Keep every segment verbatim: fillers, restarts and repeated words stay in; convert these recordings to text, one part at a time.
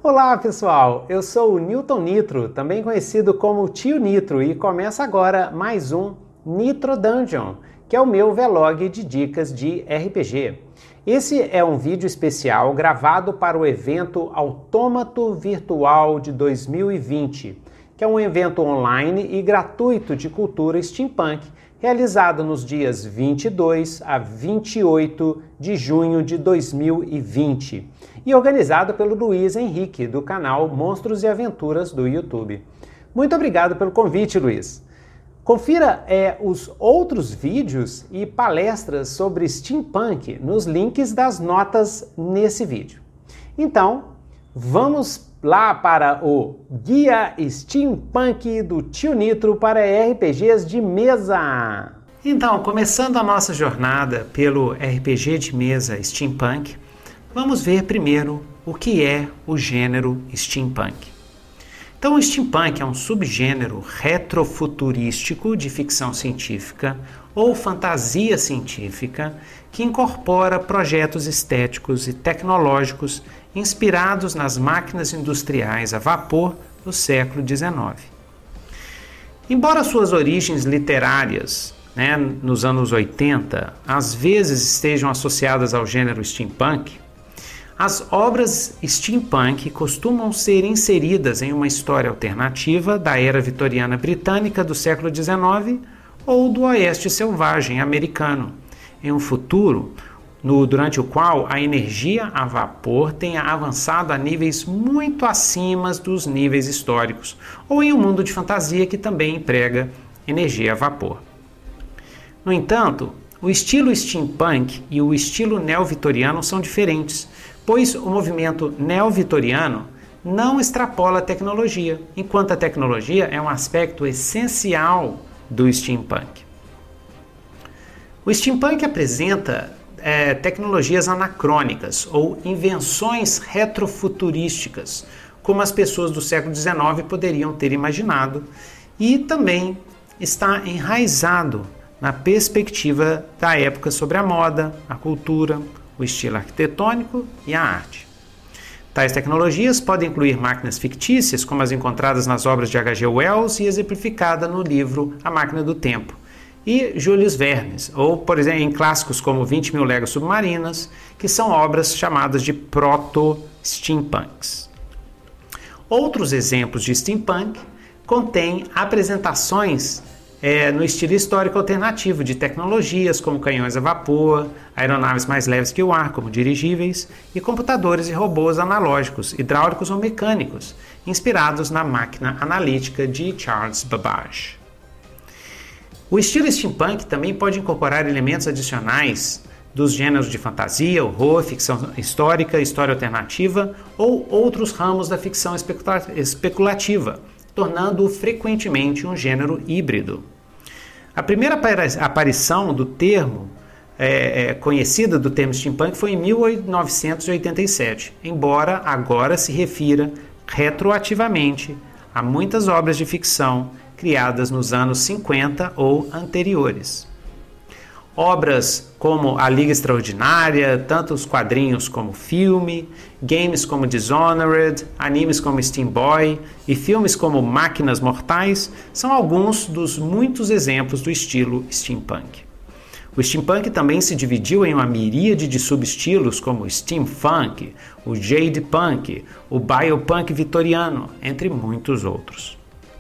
Olá pessoal, eu sou o Newton Nitro, também conhecido como Tio Nitro, e começa agora mais um Nitro Dungeon, que é o meu vlog de dicas de R P G. Esse é um vídeo especial gravado para o evento Autômato Virtual de dois mil e vinte, que é um evento online e gratuito de cultura steampunk, realizado nos dias vinte e dois a vinte e oito de junho de dois mil e vinte e organizado pelo Luiz Henrique, do canal Monstros e Aventuras do YouTube. Muito obrigado pelo convite, Luiz. Confira é, os outros vídeos e palestras sobre steampunk nos links das notas nesse vídeo. Então, vamos lá para o Guia Steampunk do Tio Nitro para R P Gs de mesa. Então, começando a nossa jornada pelo R P G de mesa steampunk, vamos ver primeiro o que é o gênero steampunk. Então, o steampunk é um subgênero retrofuturístico de ficção científica ou fantasia científica que incorpora projetos estéticos e tecnológicos inspirados nas máquinas industriais a vapor do século dezenove. Embora suas origens literárias, né, nos anos oitenta, às vezes estejam associadas ao gênero steampunk, as obras steampunk costumam ser inseridas em uma história alternativa da era vitoriana britânica do século dezenove ou do oeste selvagem americano, em um futuro no, durante o qual a energia a vapor tenha avançado a níveis muito acima dos níveis históricos, ou em um mundo de fantasia que também emprega energia a vapor. No entanto, o estilo steampunk e o estilo neo-vitoriano são diferentes, pois o movimento neo-vitoriano não extrapola a tecnologia, enquanto a tecnologia é um aspecto essencial do steampunk. O steampunk apresenta é, tecnologias anacrônicas ou invenções retrofuturísticas, como as pessoas do século dezenove poderiam ter imaginado, e também está enraizado na perspectiva da época sobre a moda, a cultura, o estilo arquitetônico e a arte. Tais tecnologias podem incluir máquinas fictícias, como as encontradas nas obras de H G Wells e exemplificada no livro A Máquina do Tempo, e Jules Verne, ou, por exemplo, em clássicos como vinte mil Léguas Submarinas, que são obras chamadas de proto-steampunks. Outros exemplos de steampunk contêm apresentações É, no estilo histórico alternativo de tecnologias como canhões a vapor, aeronaves mais leves que o ar, como dirigíveis, e computadores e robôs analógicos, hidráulicos ou mecânicos, inspirados na máquina analítica de Charles Babbage. O estilo steampunk também pode incorporar elementos adicionais dos gêneros de fantasia, horror, ficção histórica, história alternativa ou outros ramos da ficção especula- especulativa, tornando-o frequentemente um gênero híbrido. A primeira aparição do termo, é, é, conhecida do termo steampunk, foi em mil novecentos e oitenta e sete, embora agora se refira retroativamente a muitas obras de ficção criadas nos anos cinquenta ou anteriores. Obras como A Liga Extraordinária, tanto os quadrinhos como filme, games como Dishonored, animes como Steam Boy e filmes como Máquinas Mortais são alguns dos muitos exemplos do estilo steampunk. O steampunk também se dividiu em uma miríade de subestilos como o steamfunk, o jadepunk, o biopunk vitoriano, entre muitos outros.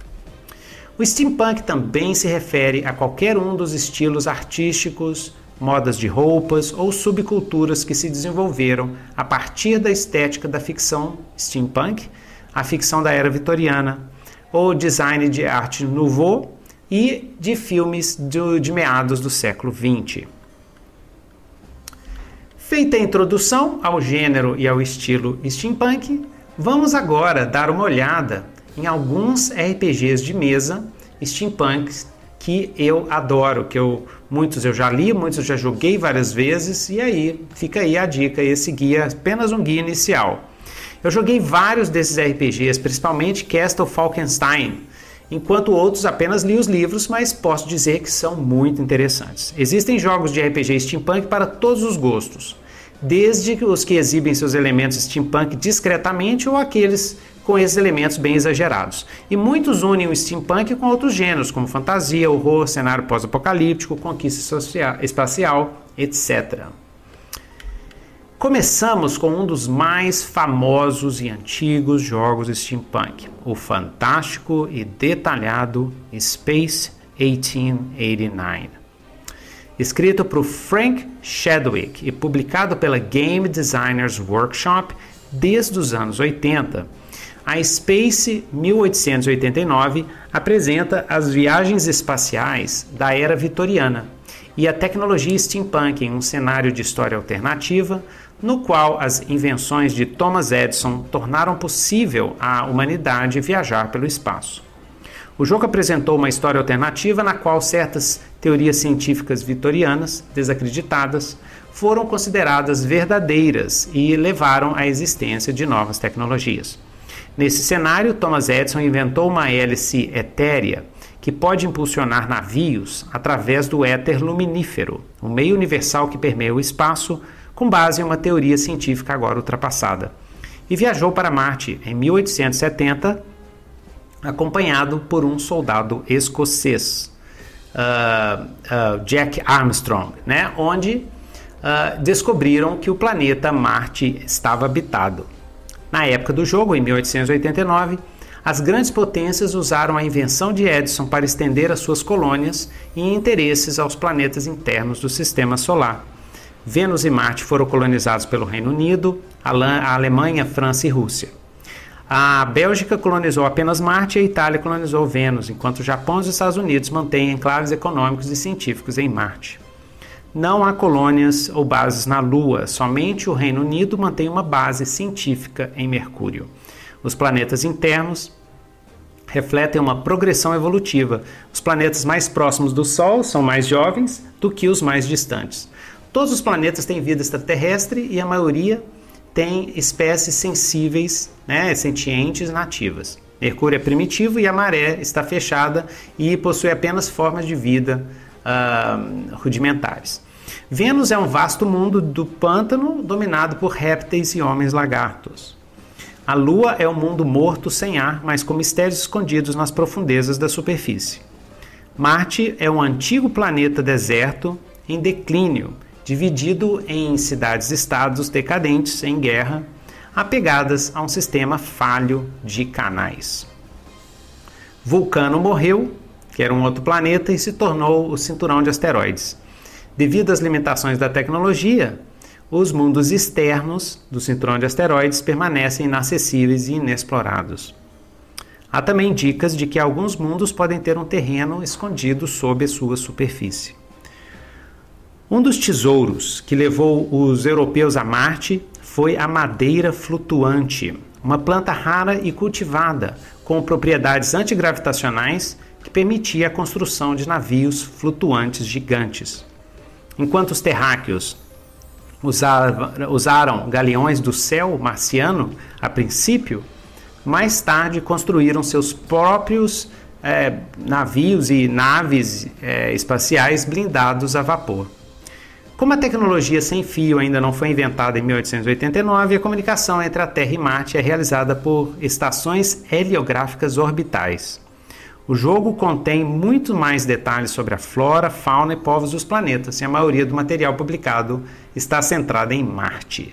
O steampunk também se refere a qualquer um dos estilos artísticos, modas de roupas ou subculturas que se desenvolveram a partir da estética da ficção steampunk, a ficção da era vitoriana, ou design de arte nouveau e de filmes de, de meados do século vinte. Feita a introdução ao gênero e ao estilo steampunk, vamos agora dar uma olhada em alguns R P Gs de mesa steampunks que eu adoro, que eu, muitos eu já li, muitos eu já joguei várias vezes, e aí fica aí a dica, esse guia é apenas um guia inicial. Eu joguei vários desses R P Gs, principalmente Castle Falkenstein, enquanto outros apenas li os livros, mas posso dizer que são muito interessantes. Existem jogos de R P G steampunk para todos os gostos, desde os que exibem seus elementos steampunk discretamente ou aqueles com esses elementos bem exagerados. E muitos unem o steampunk com outros gêneros, como fantasia, horror, cenário pós-apocalíptico, conquista social, espacial, etcétera. Começamos com um dos mais famosos e antigos jogos steampunk, o fantástico e detalhado Space eighteen eighty-nine. Escrito por Frank Chadwick e publicado pela Game Designers Workshop desde os anos oitenta, a Space mil oitocentos e oitenta e nove apresenta as viagens espaciais da era vitoriana e a tecnologia steampunk em um cenário de história alternativa, no qual as invenções de Thomas Edison tornaram possível à humanidade viajar pelo espaço. O jogo apresentou uma história alternativa na qual certas teorias científicas vitorianas, desacreditadas, foram consideradas verdadeiras e levaram à existência de novas tecnologias. Nesse cenário, Thomas Edison inventou uma hélice etérea que pode impulsionar navios através do éter luminífero, um meio universal que permeia o espaço, com base em uma teoria científica agora ultrapassada, e viajou para Marte em mil oitocentos e setenta, acompanhado por um soldado escocês, uh, uh, Jack Armstrong, né, onde uh, descobriram que o planeta Marte estava habitado. Na época do jogo, em mil oitocentos e oitenta e nove, as grandes potências usaram a invenção de Edison para estender as suas colônias e interesses aos planetas internos do Sistema Solar. Vênus e Marte foram colonizados pelo Reino Unido, a Alemanha, França e Rússia. A Bélgica colonizou apenas Marte e a Itália colonizou Vênus, enquanto o Japão e os Estados Unidos mantêm enclaves econômicos e científicos em Marte. Não há colônias ou bases na Lua, somente o Reino Unido mantém uma base científica em Mercúrio. Os planetas internos refletem uma progressão evolutiva. Os planetas mais próximos do Sol são mais jovens do que os mais distantes. Todos os planetas têm vida extraterrestre e a maioria tem espécies sensíveis, né, sentientes nativas. Mercúrio é primitivo e a maré está fechada e possui apenas formas de vida uh, rudimentares. Vênus é um vasto mundo do pântano dominado por répteis e homens lagartos. A Lua é um mundo morto sem ar, mas com mistérios escondidos nas profundezas da superfície. Marte é um antigo planeta deserto em declínio, dividido em cidades-estados decadentes em guerra, apegadas a um sistema falho de canais. Vulcano morreu, que era um outro planeta, e se tornou o cinturão de asteroides. Devido às limitações da tecnologia, os mundos externos do cinturão de asteroides permanecem inacessíveis e inexplorados. Há também dicas de que alguns mundos podem ter um terreno escondido sob a sua superfície. Um dos tesouros que levou os europeus a Marte foi a madeira flutuante, uma planta rara e cultivada, com propriedades antigravitacionais que permitia a construção de navios flutuantes gigantes. Enquanto os terráqueos usavam, usaram galeões do céu marciano a princípio, mais tarde construíram seus próprios é, navios e naves é, espaciais blindados a vapor. Como a tecnologia sem fio ainda não foi inventada em mil oitocentos e oitenta e nove, a comunicação entre a Terra e Marte é realizada por estações heliográficas orbitais. O jogo contém muito mais detalhes sobre a flora, fauna e povos dos planetas, e a maioria do material publicado está centrada em Marte.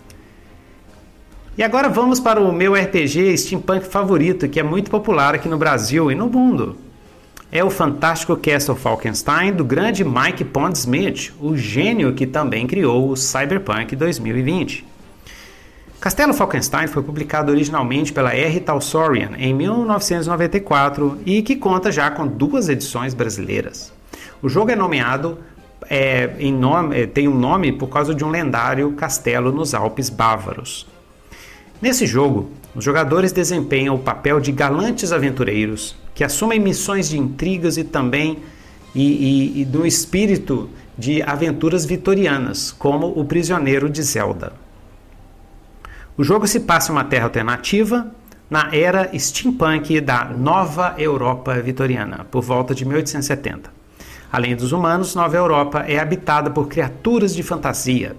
E agora vamos para o meu R P G steampunk favorito, que é muito popular aqui no Brasil e no mundo. É o fantástico Castle Falkenstein, do grande Mike Pondsmith, o gênio que também criou o Cyberpunk dois mil e vinte. Castelo Falkenstein foi publicado originalmente pela R. Talsorian em mil novecentos e noventa e quatro e que conta já com duas edições brasileiras. O jogo é nomeado, é, em nome, tem um nome por causa de um lendário castelo nos Alpes bávaros. Nesse jogo, os jogadores desempenham o papel de galantes aventureiros que assumem missões de intrigas e também e, e, e do espírito de aventuras vitorianas, como o prisioneiro de Zelda. O jogo se passa em uma terra alternativa, na era steampunk da Nova Europa vitoriana, por volta de mil oitocentos e setenta. Além dos humanos, Nova Europa é habitada por criaturas de fantasia,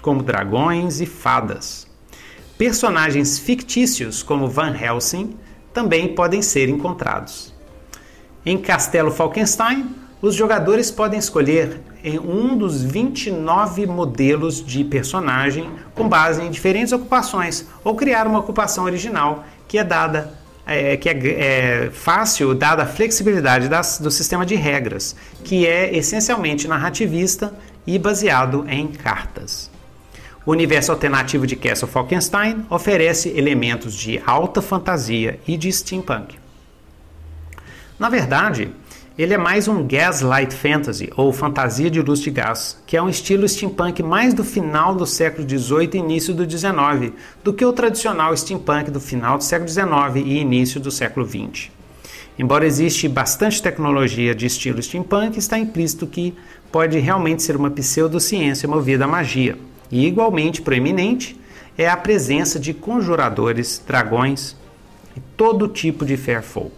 como dragões e fadas. Personagens fictícios, como Van Helsing, também podem ser encontrados. Em Castelo Falkenstein, os jogadores podem escolher um dos vinte e nove modelos de personagem com base em diferentes ocupações ou criar uma ocupação original que é dada é, que é, é fácil dada a flexibilidade das, do sistema de regras, que é essencialmente narrativista e baseado em cartas. O universo alternativo de Castle Falkenstein oferece elementos de alta fantasia e de steampunk. Na verdade, ele é mais um gaslight fantasy, ou fantasia de luz de gás, que é um estilo steampunk mais do final do século dezoito e início do dezenove, do que o tradicional steampunk do final do século dezenove e início do século vinte. Embora existe bastante tecnologia de estilo steampunk, está implícito que pode realmente ser uma pseudociência movida à magia. E igualmente proeminente é a presença de conjuradores, dragões e todo tipo de fair folk.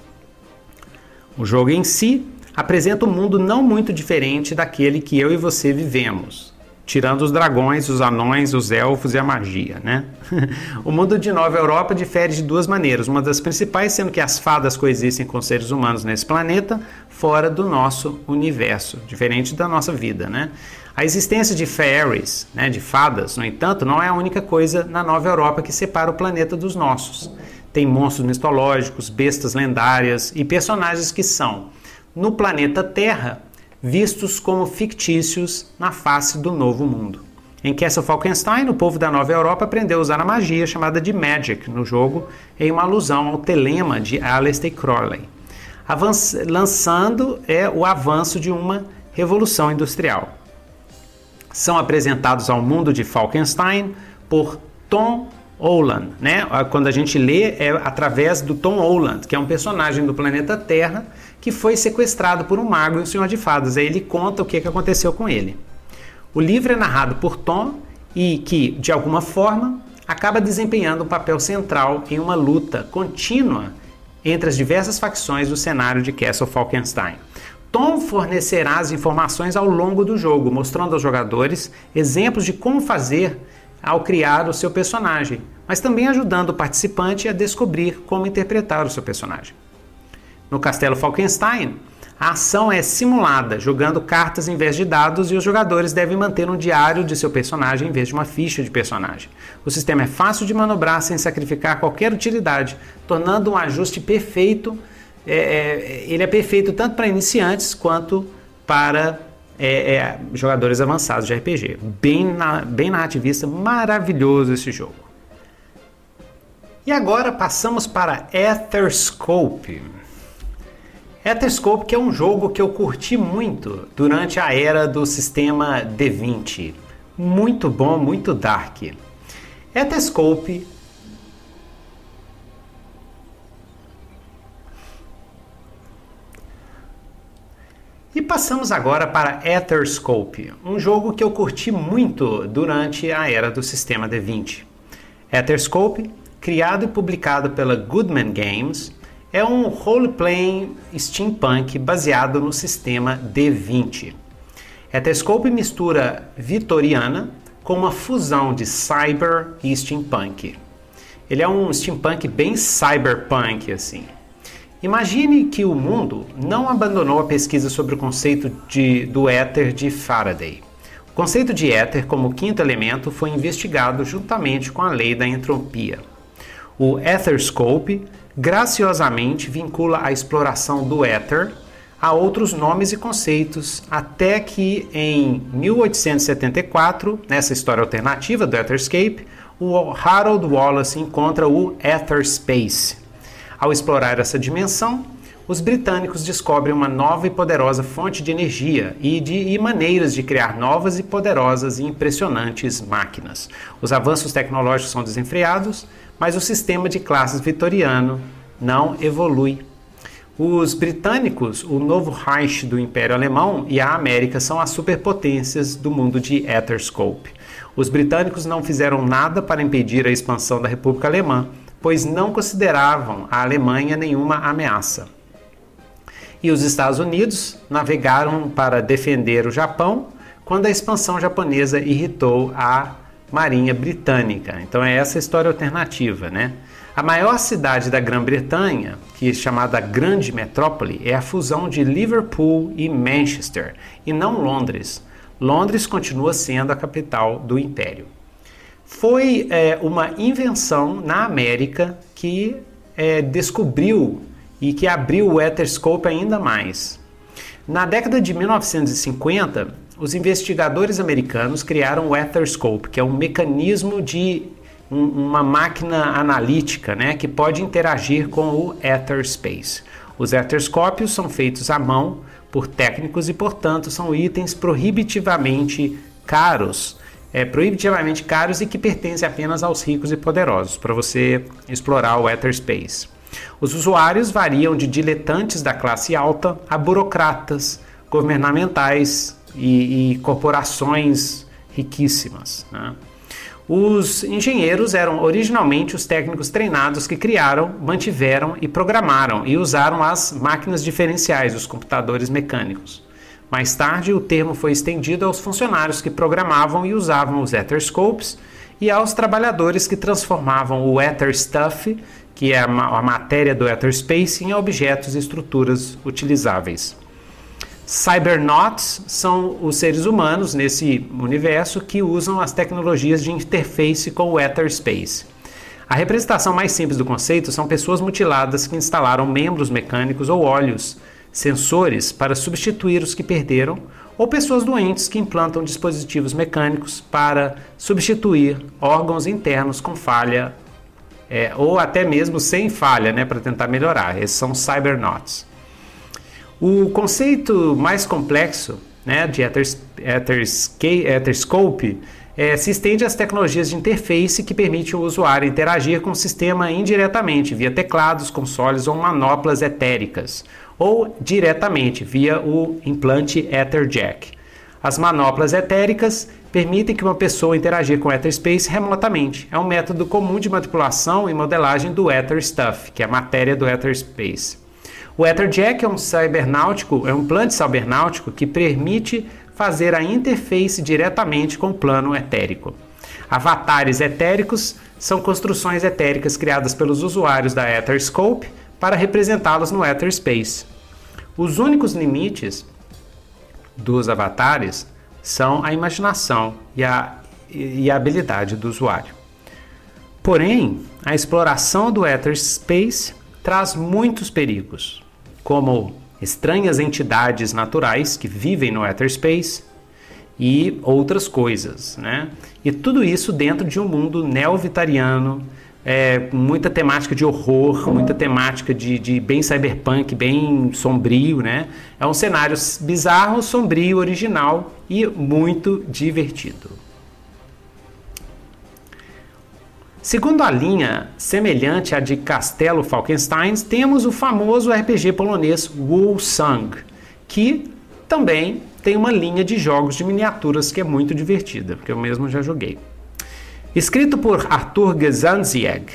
O jogo em si apresenta um mundo não muito diferente daquele que eu e você vivemos, tirando os dragões, os anões, os elfos e a magia, né? O mundo de Nova Europa difere de duas maneiras, uma das principais sendo que as fadas coexistem com seres humanos nesse planeta, fora do nosso universo, diferente da nossa vida, né? A existência de fairies, né, de fadas, no entanto, não é a única coisa na Nova Europa que separa o planeta dos nossos. Tem monstros mitológicos, bestas lendárias e personagens que são, no planeta Terra, vistos como fictícios na face do Novo Mundo. Em Castle Falkenstein, o povo da Nova Europa aprendeu a usar a magia chamada de Magic no jogo, em uma alusão ao telema de Aleister Crowley, Avanç- lançando é o avanço de uma revolução industrial. São apresentados ao mundo de Falkenstein por Tom Holland, né? Quando a gente lê é através do Tom Holland, que é um personagem do planeta Terra que foi sequestrado por um mago e um senhor de fadas. Aí ele conta o que aconteceu com ele. O livro é narrado por Tom e que, de alguma forma, acaba desempenhando um papel central em uma luta contínua entre as diversas facções do cenário de Castle Falkenstein. Tom fornecerá as informações ao longo do jogo, mostrando aos jogadores exemplos de como fazer ao criar o seu personagem, mas também ajudando o participante a descobrir como interpretar o seu personagem. No Castelo Falkenstein, a ação é simulada, jogando cartas em vez de dados, e os jogadores devem manter um diário de seu personagem em vez de uma ficha de personagem. O sistema é fácil de manobrar sem sacrificar qualquer utilidade, tornando um ajuste perfeito. É, é, ele é perfeito tanto para iniciantes quanto para é, é, jogadores avançados de R P G. Bem, na, bem narrativista, maravilhoso esse jogo. E agora passamos para Etherscope. Etherscope, que é um jogo que eu curti muito durante a era do sistema D vinte. Muito bom, muito dark. Etherscope E passamos agora para Etherscope, um jogo que eu curti muito durante a era do sistema D vinte. Etherscope, criado e publicado pela Goodman Games, é um role-playing steampunk baseado no sistema D vinte. Etherscope mistura vitoriana com uma fusão de cyber e steampunk. Ele é um steampunk bem cyberpunk, assim. Imagine que o mundo não abandonou a pesquisa sobre o conceito de, do éter de Faraday. O conceito de éter como quinto elemento foi investigado juntamente com a lei da entropia. O Etherscope graciosamente vincula a exploração do éter a outros nomes e conceitos, até que em mil oitocentos e setenta e quatro, nessa história alternativa do Etherscape, o Harold Wallace encontra o Etherspace. Ao explorar essa dimensão, os britânicos descobrem uma nova e poderosa fonte de energia e, de, e maneiras de criar novas e poderosas e impressionantes máquinas. Os avanços tecnológicos são desenfreados, mas o sistema de classes vitoriano não evolui. Os britânicos, o novo Reich do Império Alemão e a América são as superpotências do mundo de Etherscope. Os britânicos não fizeram nada para impedir a expansão da República Alemã, pois não consideravam a Alemanha nenhuma ameaça. E os Estados Unidos navegaram para defender o Japão quando a expansão japonesa irritou a Marinha Britânica. Então é essa a história alternativa, né? A maior cidade da Grã-Bretanha, que é chamada Grande Metrópole, é a fusão de Liverpool e Manchester, e não Londres. Londres continua sendo a capital do Império. Foi é, uma invenção na América que é, descobriu e que abriu o Etherscope ainda mais. Na década de mil novecentos e cinquenta, os investigadores americanos criaram o Etherscope, que é um mecanismo de um, uma máquina analítica, né, que pode interagir com o Etherspace. Os Etherscópios são feitos à mão por técnicos e, portanto, são itens proibitivamente caros, é, proibitivamente caros e que pertencem apenas aos ricos e poderosos, para você explorar o Etherspace. Os usuários variam de diletantes da classe alta a burocratas, governamentais e, e corporações riquíssimas, né? Os engenheiros eram originalmente os técnicos treinados que criaram, mantiveram e programaram e usaram as máquinas diferenciais, os computadores mecânicos. Mais tarde, o termo foi estendido aos funcionários que programavam e usavam os Etherscopes e aos trabalhadores que transformavam o Etherstuff, que é a matéria do Etherspace, em objetos e estruturas utilizáveis. Cybernauts são os seres humanos nesse universo que usam as tecnologias de interface com o Etherspace. A representação mais simples do conceito são pessoas mutiladas que instalaram membros mecânicos ou olhos, sensores para substituir os que perderam, ou pessoas doentes que implantam dispositivos mecânicos para substituir órgãos internos com falha, é, ou até mesmo sem falha, né, para tentar melhorar. Esses são Cybernauts. O conceito mais complexo, né, de Ethers, Ethers, Etherscope é, se estende às tecnologias de interface que permitem o usuário interagir com o sistema indiretamente, via teclados, consoles ou manoplas etéricas, ou diretamente, via o implante EtherJack. As manoplas etéricas permitem que uma pessoa interagir com o Etherspace remotamente. É um método comum de manipulação e modelagem do Etherstuff, que é a matéria do Etherspace. O EtherJack é um cybernáutico, é um implante cybernáutico que permite fazer a interface diretamente com o plano etérico. Avatares etéricos são construções etéricas criadas pelos usuários da Etherscope para representá-los no Etherspace. Os únicos limites dos avatares são a imaginação e a, e a habilidade do usuário. Porém, a exploração do Etherspace traz muitos perigos, como estranhas entidades naturais que vivem no Etherspace e outras coisas, né? E tudo isso dentro de um mundo neo-vitariano, é, muita temática de horror, muita temática de, de bem cyberpunk, bem sombrio, né? É um cenário bizarro, sombrio, original e muito divertido. Segundo a linha semelhante à de Castelo Falkenstein, temos o famoso R P G polonês Wolsung, que também tem uma linha de jogos de miniaturas que é muito divertida, porque eu mesmo já joguei. Escrito por Artur Gazaniak,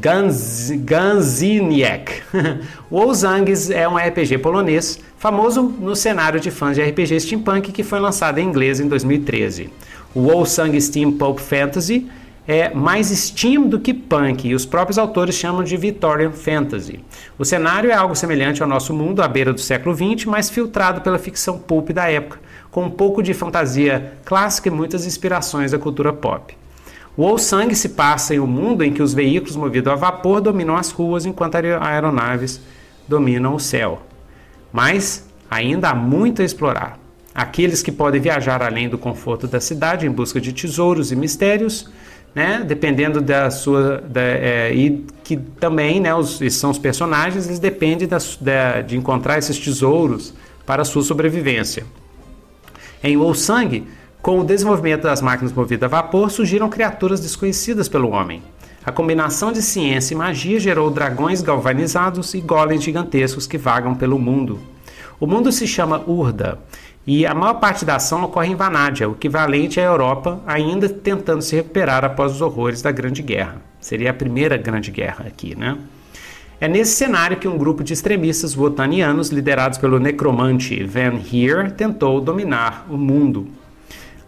Gaziniak, Wolsung é um R P G polonês famoso no cenário de fãs de R P G steampunk que foi lançado em inglês em dois mil e treze. O Wolsung Steam Pulp Fantasy é mais steam do que punk, e os próprios autores chamam de Victorian Fantasy. O cenário é algo semelhante ao nosso mundo à beira do século vinte, mas filtrado pela ficção pulp da época, com um pouco de fantasia clássica e muitas inspirações da cultura pop. O Wolsung se passa em um mundo em que os veículos movidos a vapor dominam as ruas enquanto aeronaves dominam o céu. Mas ainda há muito a explorar. Aqueles que podem viajar além do conforto da cidade em busca de tesouros e mistérios, né, dependendo da sua da, é, e que também, né, os, são os personagens, eles dependem da, da, de encontrar esses tesouros para a sua sobrevivência. Em Wolsung, com o desenvolvimento das máquinas movidas a vapor, surgiram criaturas desconhecidas pelo homem. A combinação de ciência e magia gerou dragões galvanizados e golems gigantescos que vagam pelo mundo. O mundo se chama Urda, e a maior parte da ação ocorre em Vanádia, o equivalente à Europa, ainda tentando se recuperar após os horrores da Grande Guerra. Seria a primeira Grande Guerra aqui, né? É nesse cenário que um grupo de extremistas wotanianos, liderados pelo necromante Van Heer, tentou dominar o mundo.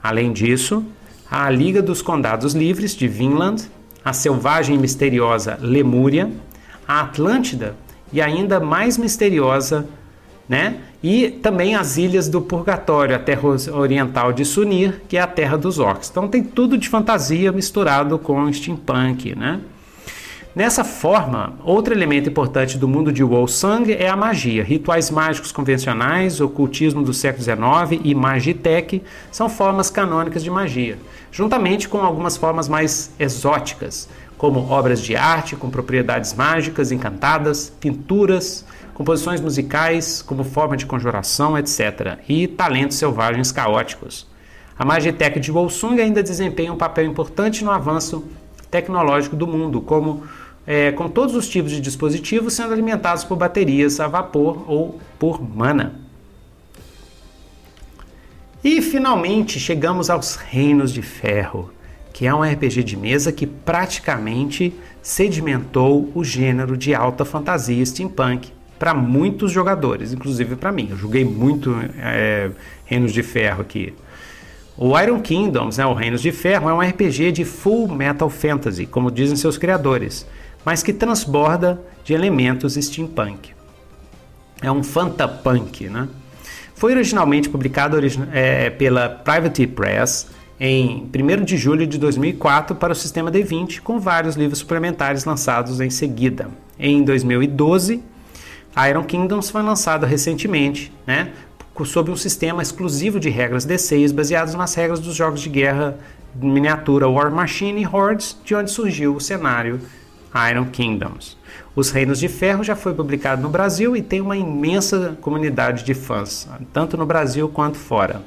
Além disso, há a Liga dos Condados Livres de Vinland, a selvagem e misteriosa Lemúria, a Atlântida e ainda mais misteriosa, né? E também as Ilhas do Purgatório, a terra oriental de Sunir, que é a terra dos orcs. Então tem tudo de fantasia misturado com steampunk, né? Nessa forma, outro elemento importante do mundo de Wolfsang é a magia. Rituais mágicos convencionais, ocultismo do século dezenove e magitech são formas canônicas de magia, juntamente com algumas formas mais exóticas, como obras de arte com propriedades mágicas encantadas, pinturas, composições musicais como forma de conjuração, etcétera, e talentos selvagens caóticos. A magitech de Wolfsang ainda desempenha um papel importante no avanço tecnológico do mundo, como É, com todos os tipos de dispositivos sendo alimentados por baterias a vapor ou por mana. E finalmente chegamos aos Reinos de Ferro, que é um R P G de mesa que praticamente sedimentou o gênero de alta fantasia steampunk para muitos jogadores, inclusive para mim. Eu joguei muito é, Reinos de Ferro aqui. O Iron Kingdoms, né, o Reinos de Ferro, é um R P G de Full Metal Fantasy, como dizem seus criadores, mas que transborda de elementos steampunk. É um fantapunk, né? Foi originalmente publicado origi é, pela Private Press em primeiro de julho de dois mil e quatro para o sistema D vinte, com vários livros suplementares lançados em seguida. Em dois mil e doze, Iron Kingdoms foi lançado recentemente, né, sob um sistema exclusivo de regras D seis baseados nas regras dos jogos de guerra miniatura War Machine e Hordes, de onde surgiu o cenário Iron Kingdoms. Os Reinos de Ferro já foi publicado no Brasil e tem uma imensa comunidade de fãs, tanto no Brasil quanto fora.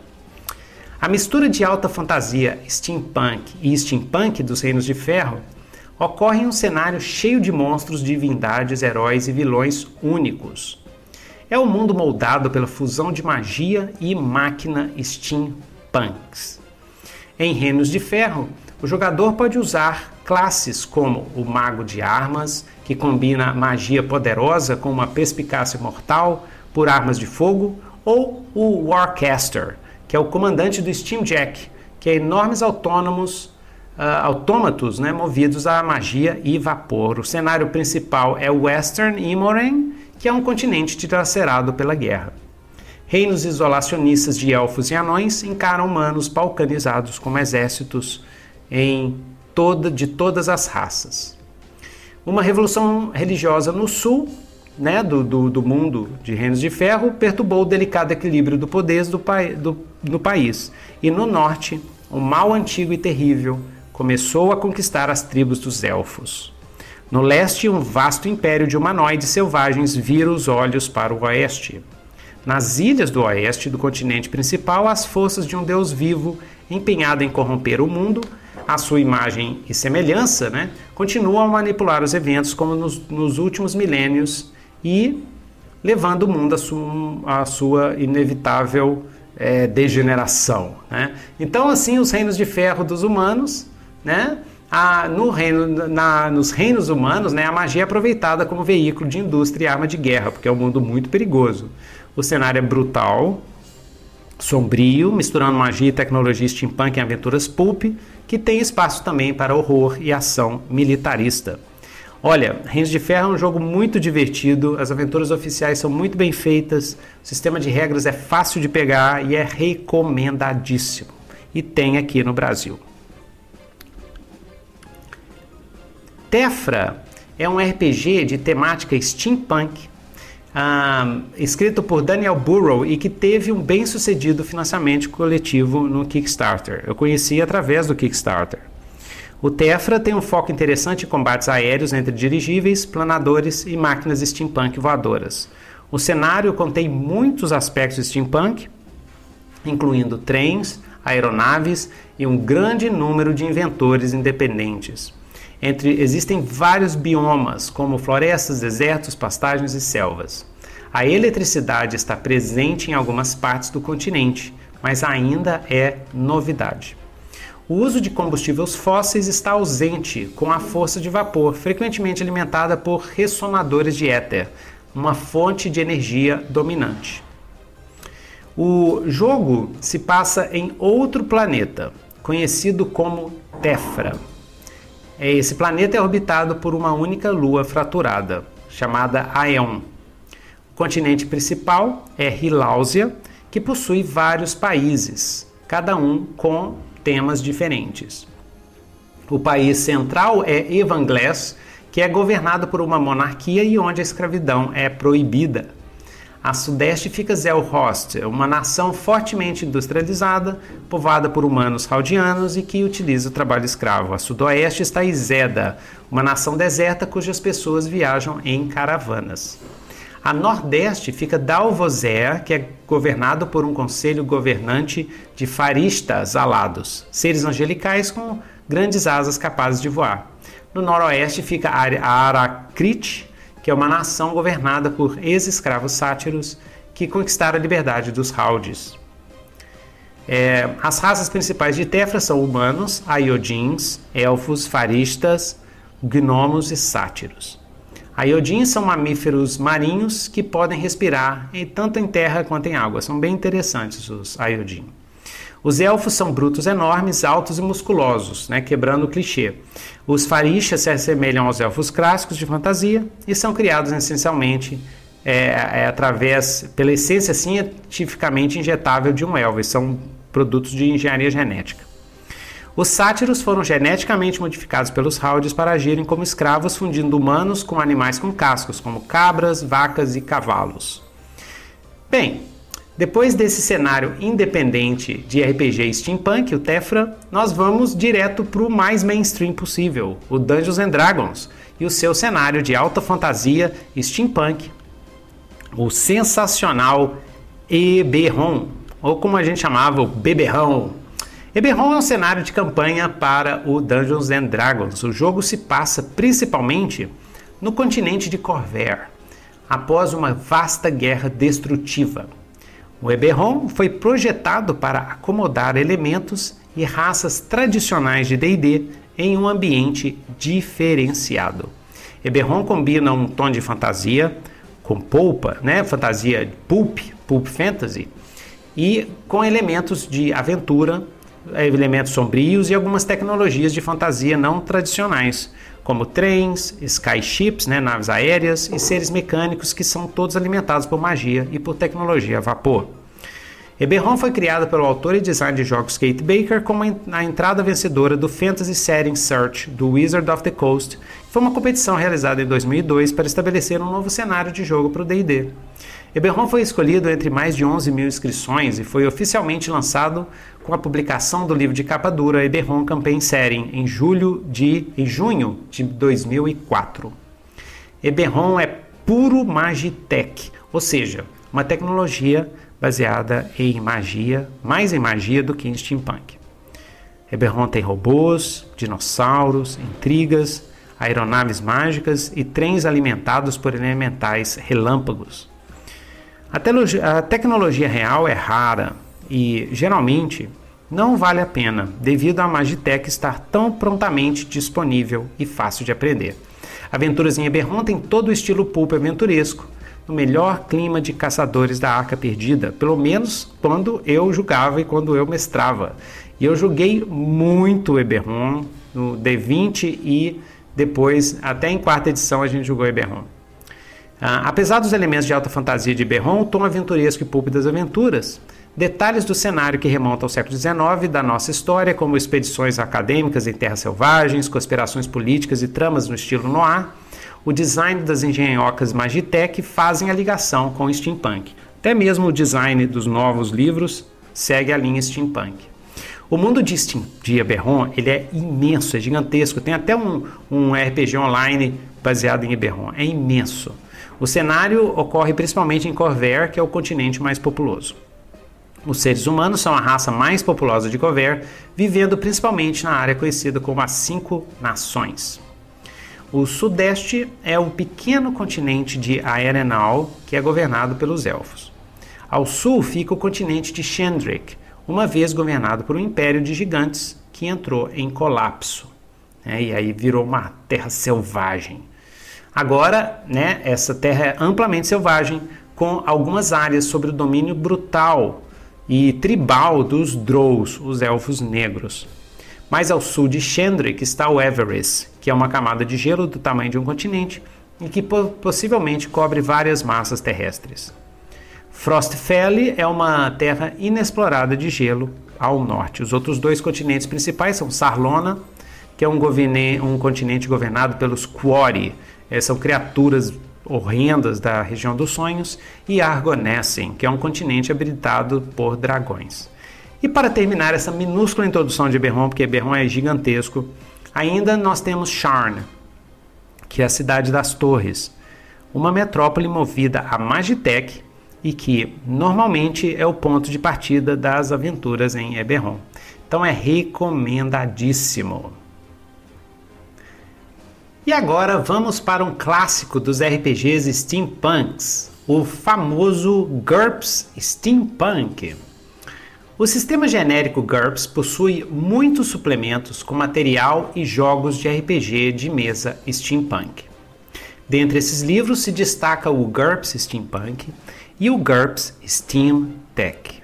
A mistura de alta fantasia, steampunk e steampunk dos Reinos de Ferro ocorre em um cenário cheio de monstros, divindades, heróis e vilões únicos. É um mundo moldado pela fusão de magia e máquina steampunks. Em Reinos de Ferro, o jogador pode usar classes como o Mago de Armas, que combina magia poderosa com uma perspicácia mortal por armas de fogo, ou o Warcaster, que é o comandante do Steamjack, que é enormes autônomos, uh, autômatos, né, movidos a magia e vapor. O cenário principal é o Western Imoren, que é um continente dilacerado pela guerra. Reinos isolacionistas de elfos e anões encaram humanos balcanizados como exércitos em toda, de todas as raças. Uma revolução religiosa no sul, né, do, do, do mundo de Reinos de Ferro perturbou o delicado equilíbrio do poder do, do, do país. E no norte, o mal antigo e terrível começou a conquistar as tribos dos elfos. No leste, um vasto império de humanoides selvagens vira os olhos para o oeste. Nas ilhas do oeste do continente principal, as forças de um deus vivo empenhado em corromper o mundo, à sua imagem e semelhança, né, continuam a manipular os eventos como nos, nos últimos milênios e levando o mundo à sua, à sua inevitável é, degeneração, né? Então, assim, os reinos de ferro dos humanos, né, a, no reino, na, nos reinos humanos, né, a magia é aproveitada como veículo de indústria e arma de guerra, porque é um mundo muito perigoso. O cenário é brutal, sombrio, misturando magia e tecnologia steampunk em aventuras pulp, que tem espaço também para horror e ação militarista. Olha, Reinos de Ferro é um jogo muito divertido, as aventuras oficiais são muito bem feitas, o sistema de regras é fácil de pegar e é recomendadíssimo. E tem aqui no Brasil. Tefra é um R P G de temática steampunk, Um, escrito por Daniel Burrow e que teve um bem-sucedido financiamento coletivo no Kickstarter. Eu conheci através do Kickstarter. O Tefra tem um foco interessante em combates aéreos entre dirigíveis, planadores e máquinas steampunk voadoras. O cenário contém muitos aspectos steampunk, incluindo trens, aeronaves e um grande número de inventores independentes. Entre, existem vários biomas, como florestas, desertos, pastagens e selvas. A eletricidade está presente em algumas partes do continente, mas ainda é novidade. O uso de combustíveis fósseis está ausente, com a força de vapor, frequentemente alimentada por ressonadores de éter, uma fonte de energia dominante. O jogo se passa em outro planeta, conhecido como Tefra. Esse planeta é orbitado por uma única lua fraturada, chamada Aeon. O continente principal é Hiláusia, que possui vários países, cada um com temas diferentes. O país central é Evanglés, que é governado por uma monarquia e onde a escravidão é proibida. A sudeste fica Zelhost, uma nação fortemente industrializada, povoada por humanos haldianos e que utiliza o trabalho escravo. A sudoeste está Izeda, uma nação deserta cujas pessoas viajam em caravanas. A nordeste fica Dalvozea, que é governado por um conselho governante de faristas alados, seres angelicais com grandes asas capazes de voar. No noroeste fica Aracrit, que é uma nação governada por ex-escravos sátiros que conquistaram a liberdade dos Haldis. É, as raças principais de Tefra são humanos, aiodins, elfos, faristas, gnomos e sátiros. Aiodins são mamíferos marinhos que podem respirar tanto em terra quanto em água. São bem interessantes os aiodins. Os elfos são brutos enormes, altos e musculosos, né, quebrando o clichê. Os farishas se assemelham aos elfos clássicos de fantasia e são criados essencialmente é, é, através, pela essência cientificamente injetável de um elfo, e são produtos de engenharia genética. Os sátiros foram geneticamente modificados pelos Haldis para agirem como escravos, fundindo humanos com animais com cascos, como cabras, vacas e cavalos. Bem, depois desse cenário independente de R P G steampunk, o Tefra, nós vamos direto para o mais mainstream possível, o Dungeons and Dragons, e o seu cenário de alta fantasia steampunk, o sensacional Eberron, ou como a gente chamava, o Beberrão. Eberron é um cenário de campanha para o Dungeons and Dragons. O jogo se passa principalmente no continente de Khorvaire, após uma vasta guerra destrutiva. O Eberron foi projetado para acomodar elementos e raças tradicionais de D e D em um ambiente diferenciado. Eberron combina um tom de fantasia com polpa, né? Fantasia pulp, pulp fantasy, e com elementos de aventura, elementos sombrios e algumas tecnologias de fantasia não tradicionais, como trens, skyships, né, naves aéreas e seres mecânicos que são todos alimentados por magia e por tecnologia a vapor. Eberron foi criado pelo autor e designer de jogos Kate Baker como a entrada vencedora do Fantasy Setting Search do Wizard of the Coast, que foi uma competição realizada em dois mil e dois para estabelecer um novo cenário de jogo para o D e D. Eberron foi escolhido entre mais de onze mil inscrições e foi oficialmente lançado com a publicação do livro de capa dura Eberron Campaign Setting em, julho de, em junho de dois mil e quatro. Eberron é puro Magitech, ou seja, uma tecnologia baseada em magia, mais em magia do que em steampunk. Eberron tem robôs, dinossauros, intrigas, aeronaves mágicas e trens alimentados por elementais relâmpagos. A, a tecnologia real é rara e, geralmente, não vale a pena, devido à Magitech estar tão prontamente disponível e fácil de aprender. Aventuras em Eberron tem todo o estilo pulp aventuresco, no melhor clima de caçadores da Arca Perdida, pelo menos quando eu jogava e quando eu mestrava. E eu joguei muito Eberron no D vinte e depois, até em quarta edição, a gente jogou Eberron. Ah, apesar dos elementos de alta fantasia de Eberron, o tom aventuresco e pulp das aventuras, detalhes do cenário que remonta ao século dezenove da nossa história, como expedições acadêmicas em terras selvagens, conspirações políticas e tramas no estilo noir, o design das engenhocas Magitech fazem a ligação com o steampunk. Até mesmo o design dos novos livros segue a linha steampunk. O mundo de, Steam, de Eberron ele é imenso, é gigantesco. Tem até um, um R P G online baseado em Eberron. É imenso. O cenário ocorre principalmente em Khorvaire, que é o continente mais populoso. Os seres humanos são a raça mais populosa de Khorvaire, vivendo principalmente na área conhecida como as Cinco Nações. O sudeste é um pequeno continente de Aerenal, que é governado pelos elfos. Ao sul fica o continente de Shendrik, uma vez governado por um império de gigantes que entrou em colapso, né, e aí virou uma terra selvagem. Agora, né, essa terra é amplamente selvagem, com algumas áreas sob o domínio brutal e tribal dos Drows, os Elfos Negros. Mais ao sul de Shendrik está o Everest, que é uma camada de gelo do tamanho de um continente e que po- possivelmente cobre várias massas terrestres. Frostfell é uma terra inexplorada de gelo ao norte. Os outros dois continentes principais são Sarlona, que é um, governe- um continente governado pelos Quori, eh, são criaturas horrendas da região dos sonhos, e Argonessen, que é um continente habitado por dragões. E para terminar essa minúscula introdução de Eberron, porque Eberron é gigantesco, ainda nós temos Sharn, que é a cidade das torres, uma metrópole movida a Magitech e que normalmente é o ponto de partida das aventuras em Eberron. Então é recomendadíssimo. E agora vamos para um clássico dos R P Gs Steampunks, o famoso GURPS Steampunk. O sistema genérico GURPS possui muitos suplementos com material e jogos de R P G de mesa Steampunk. Dentre esses livros se destaca o GURPS Steampunk e o GURPS SteamTech.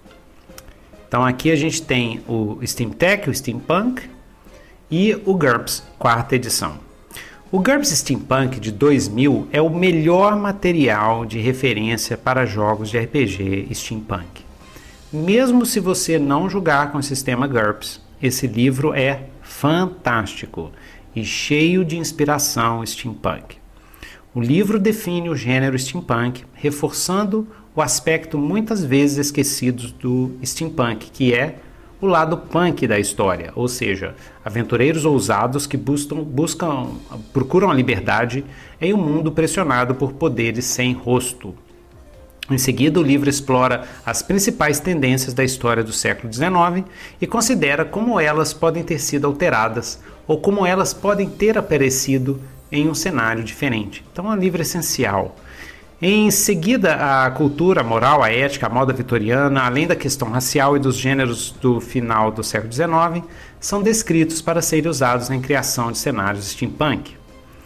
Então aqui a gente tem o SteamTech, o Steampunk e o GURPS quarta edição. O GURPS Steampunk de dois mil é o melhor material de referência para jogos de R P G Steampunk. Mesmo se você não jogar com o sistema GURPS, esse livro é fantástico e cheio de inspiração steampunk. O livro define o gênero steampunk, reforçando o aspecto muitas vezes esquecido do steampunk, que é o lado punk da história, ou seja, aventureiros ousados que buscam, buscam, procuram a liberdade em um mundo pressionado por poderes sem rosto. Em seguida, o livro explora as principais tendências da história do século dezenove e considera como elas podem ter sido alteradas ou como elas podem ter aparecido em um cenário diferente. Então é um livro essencial. Em seguida, a cultura, a moral, a ética, a moda vitoriana, além da questão racial e dos gêneros do final do século dezenove, são descritos para serem usados na criação de cenários steampunk.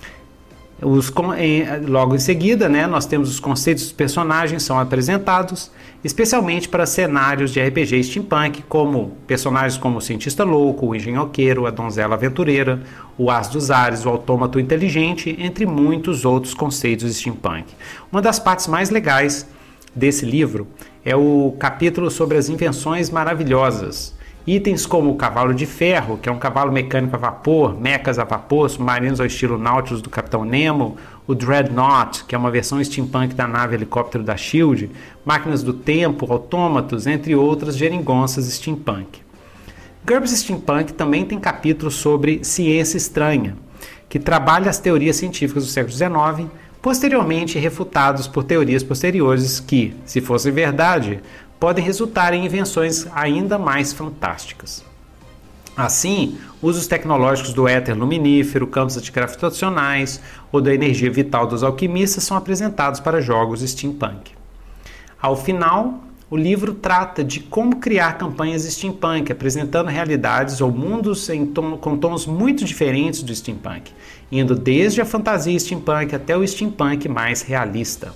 Os, em, logo em seguida, né, nós temos os conceitos dos personagens são apresentados, especialmente para cenários de R P G steampunk, como personagens como o cientista louco, o engenhoqueiro, a donzela aventureira, o as dos ares, o autômato inteligente, entre muitos outros conceitos steampunk. Uma das partes mais legais desse livro é o capítulo sobre as invenções maravilhosas. Itens como o cavalo de ferro, que é um cavalo mecânico a vapor, mechas a vapor, submarinos ao estilo Nautilus do Capitão Nemo, o Dreadnought, que é uma versão steampunk da nave helicóptero da SHIELD, máquinas do tempo, autômatos, entre outras geringonças steampunk. GURPS Steampunk também tem capítulos sobre ciência estranha, que trabalha as teorias científicas do século dezenove, posteriormente refutados por teorias posteriores que, se fossem verdade, podem resultar em invenções ainda mais fantásticas. Assim, usos tecnológicos do éter luminífero, campos antigravitacionais ou da energia vital dos alquimistas são apresentados para jogos steampunk. Ao final, o livro trata de como criar campanhas steampunk, apresentando realidades ou mundos em tom, com tons muito diferentes do steampunk, indo desde a fantasia steampunk até o steampunk mais realista.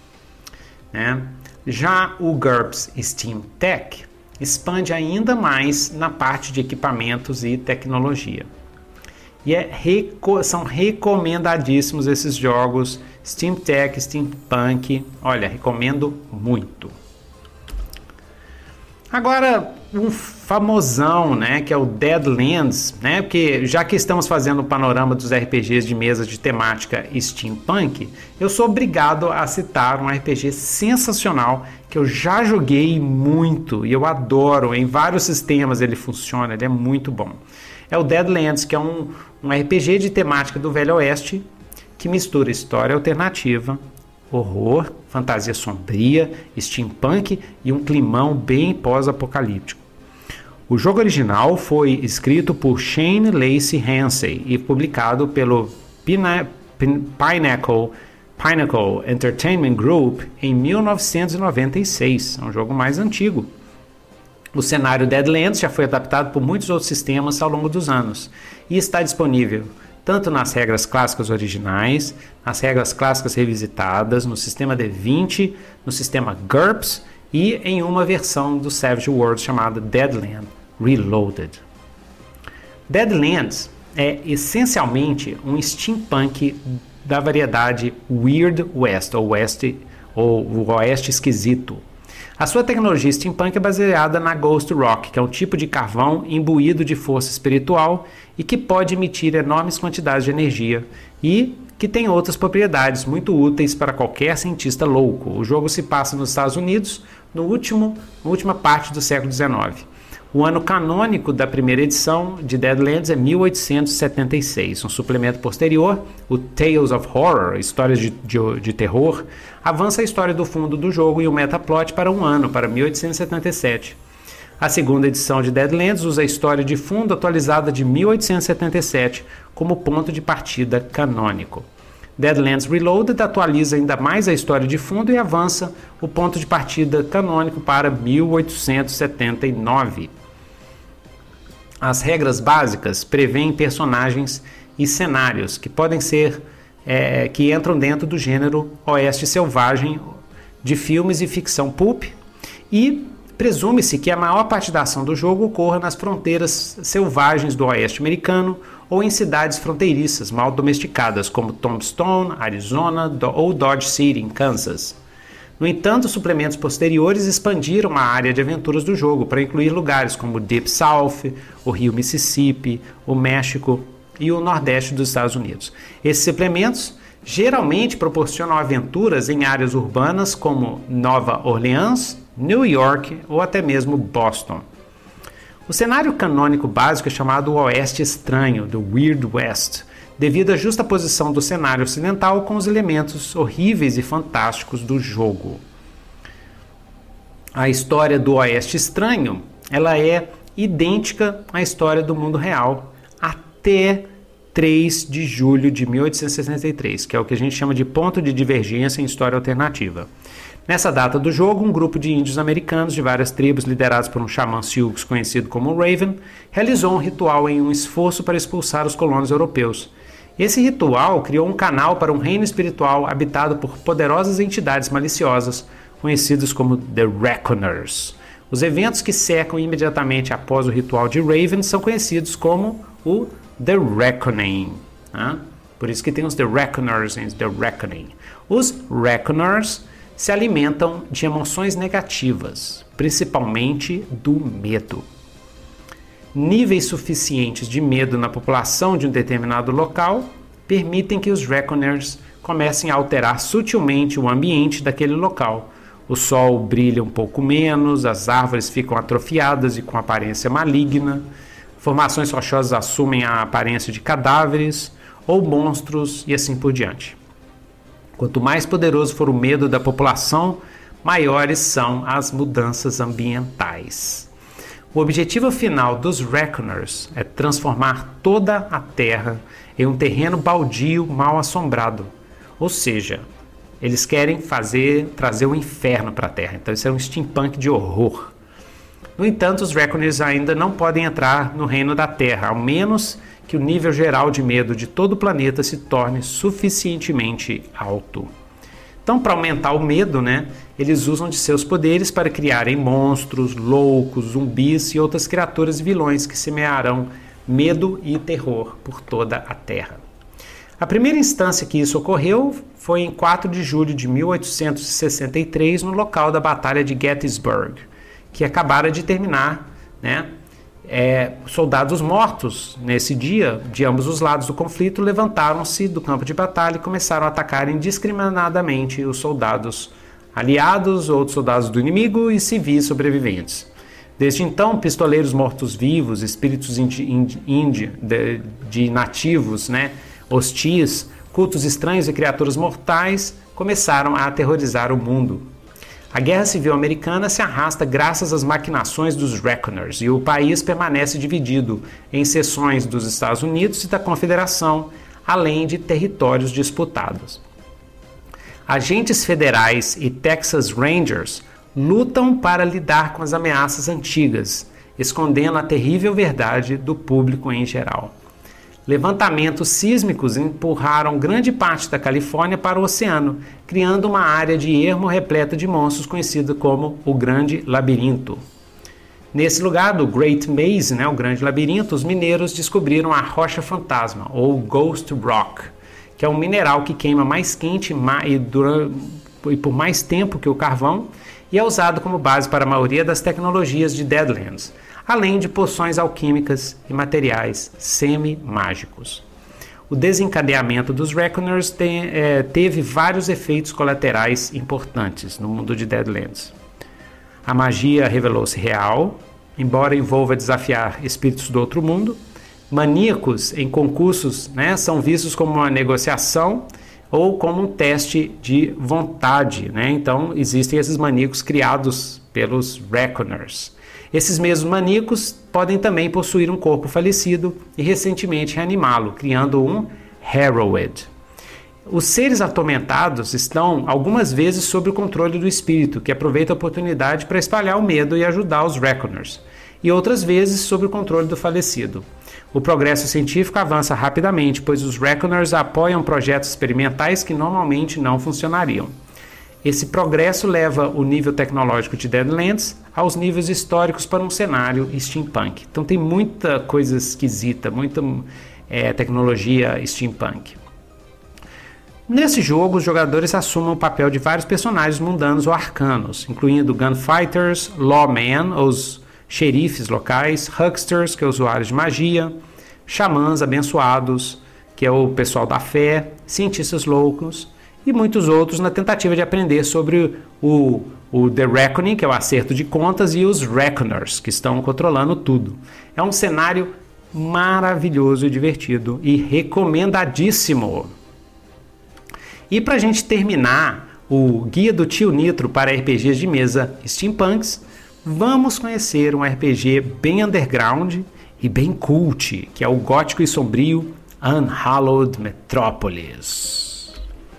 Né? Já o GURPS SteamTech expande ainda mais na parte de equipamentos e tecnologia. E é reco- são recomendadíssimos esses jogos SteamTech, Steampunk. Olha, recomendo muito. Agora, um famosão, né, que é o Deadlands, né, porque já que estamos fazendo o panorama dos R P Gs de mesa de temática steampunk, eu sou obrigado a citar um R P G sensacional que eu já joguei muito e eu adoro, em vários sistemas ele funciona, ele é muito bom. É o Deadlands, que é um, um R P G de temática do Velho Oeste que mistura história alternativa, horror, fantasia sombria, steampunk e um climão bem pós-apocalíptico. O jogo original foi escrito por Shane Lacey Hansey e publicado pelo Pina- Pin- Pinnacle, Pinnacle Entertainment Group em mil novecentos e noventa e seis. É um jogo mais antigo. O cenário Deadlands já foi adaptado por muitos outros sistemas ao longo dos anos e está disponível tanto nas regras clássicas originais, nas regras clássicas revisitadas, no sistema D vinte, no sistema GURPS e em uma versão do Savage Worlds chamada Deadlands Reloaded. Deadlands é essencialmente um steampunk da variedade Weird West, ou, West, ou o Oeste Esquisito. A sua tecnologia steampunk é baseada na Ghost Rock, que é um tipo de carvão imbuído de força espiritual e que pode emitir enormes quantidades de energia e que tem outras propriedades muito úteis para qualquer cientista louco. O jogo se passa nos Estados Unidos no último, na última parte do século dezenove. O ano canônico da primeira edição de Deadlands é mil oitocentos e setenta e seis. Um suplemento posterior, o Tales of Horror, Histórias de, de, de Terror, avança a história do fundo do jogo e o metaplot para um ano, para mil oitocentos e setenta e sete. A segunda edição de Deadlands usa a história de fundo atualizada de mil oitocentos e setenta e sete como ponto de partida canônico. Deadlands Reloaded atualiza ainda mais a história de fundo e avança o ponto de partida canônico para mil oitocentos e setenta e nove. As regras básicas prevêem personagens e cenários que podem ser é, que entram dentro do gênero oeste selvagem de filmes e ficção pulp, e presume-se que a maior parte da ação do jogo ocorra nas fronteiras selvagens do oeste americano ou em cidades fronteiriças mal domesticadas, como Tombstone, Arizona ou Dodge City, em Kansas. No entanto, suplementos posteriores expandiram a área de aventuras do jogo para incluir lugares como o Deep South, o Rio Mississippi, o México e o Nordeste dos Estados Unidos. Esses suplementos geralmente proporcionam aventuras em áreas urbanas como Nova Orleans, New York ou até mesmo Boston. O cenário canônico básico é chamado Oeste Estranho, do Weird West, devido à justaposição do cenário ocidental com os elementos horríveis e fantásticos do jogo. A história do Oeste Estranho, ela é idêntica à história do mundo real até três de julho de mil oitocentos e sessenta e três, que é o que a gente chama de ponto de divergência em história alternativa. Nessa data do jogo, um grupo de índios americanos de várias tribos, liderados por um xamã Sioux conhecido como Raven, realizou um ritual em um esforço para expulsar os colonos europeus. Esse ritual criou um canal para um reino espiritual habitado por poderosas entidades maliciosas, conhecidos como The Reckoners. Os eventos que cercam imediatamente após o ritual de Raven são conhecidos como o The Reckoning. Né? Por isso que tem os The Reckoners e The Reckoning. Os Reckoners se alimentam de emoções negativas, principalmente do medo. Níveis suficientes de medo na população de um determinado local permitem que os Reckoners comecem a alterar sutilmente o ambiente daquele local. O sol brilha um pouco menos, as árvores ficam atrofiadas e com aparência maligna, formações rochosas assumem a aparência de cadáveres ou monstros e assim por diante. Quanto mais poderoso for o medo da população, maiores são as mudanças ambientais. O objetivo final dos Reckoners é transformar toda a Terra em um terreno baldio mal assombrado. Ou seja, eles querem fazer, trazer o inferno para a Terra. Então isso é um steampunk de horror. No entanto, os Reckoners ainda não podem entrar no reino da Terra, ao menos que o nível geral de medo de todo o planeta se torne suficientemente alto. Então, para aumentar o medo, né, eles usam de seus poderes para criarem monstros, loucos, zumbis e outras criaturas e vilões que semearão medo e terror por toda a Terra. A primeira instância que isso ocorreu foi em quatro de julho de mil oitocentos e sessenta e três, no local da Batalha de Gettysburg, que acabara de terminar, né? É, soldados mortos nesse dia, de ambos os lados do conflito, levantaram-se do campo de batalha e começaram a atacar indiscriminadamente os soldados aliados, outros soldados do inimigo e civis sobreviventes. Desde então, pistoleiros mortos-vivos, espíritos indi, indi, indi, de, de nativos, né, hostis, cultos estranhos e criaturas mortais começaram a aterrorizar o mundo. A Guerra Civil Americana se arrasta graças às maquinações dos Reckoners e o país permanece dividido em seções dos Estados Unidos e da Confederação, além de territórios disputados. Agentes federais e Texas Rangers lutam para lidar com as ameaças antigas, escondendo a terrível verdade do público em geral. Levantamentos sísmicos empurraram grande parte da Califórnia para o oceano, criando uma área de ermo repleta de monstros conhecida como o Grande Labirinto. Nesse lugar do Great Maze, né, o Grande Labirinto, os mineiros descobriram a rocha fantasma, ou Ghost Rock, que é um mineral que queima mais quente e, dura, e por mais tempo que o carvão, e é usado como base para a maioria das tecnologias de Deadlands, além de poções alquímicas e materiais semi-mágicos. O desencadeamento dos Reckoners te, é, teve vários efeitos colaterais importantes no mundo de Deadlands. A magia revelou-se real, embora envolva desafiar espíritos do outro mundo. Maníacos em concursos, né, são vistos como uma negociação ou como um teste de vontade, né? Então existem esses maníacos criados pelos Reckoners. Esses mesmos maníacos podem também possuir um corpo falecido e recentemente reanimá-lo, criando um Harrowed. Os seres atormentados estão algumas vezes sob o controle do espírito, que aproveita a oportunidade para espalhar o medo e ajudar os Reckoners, e outras vezes sob o controle do falecido. O progresso científico avança rapidamente, pois os Reckoners apoiam projetos experimentais que normalmente não funcionariam. Esse progresso leva o nível tecnológico de Deadlands aos níveis históricos para um cenário steampunk. Então tem muita coisa esquisita, muita é, tecnologia steampunk. Nesse jogo, os jogadores assumem o papel de vários personagens mundanos ou arcanos, incluindo gunfighters, lawmen, os xerifes locais, hucksters, que é usuários de magia, xamãs abençoados, que é o pessoal da fé, cientistas loucos e muitos outros na tentativa de aprender sobre o, o The Reckoning, que é o acerto de contas, e os Reckoners, que estão controlando tudo. É um cenário maravilhoso e divertido e recomendadíssimo. E para a gente terminar o Guia do Tio Nitro para R P Gs de mesa Steampunks, vamos conhecer um R P G bem underground e bem cult, que é o gótico e sombrio Unhallowed Metropolis.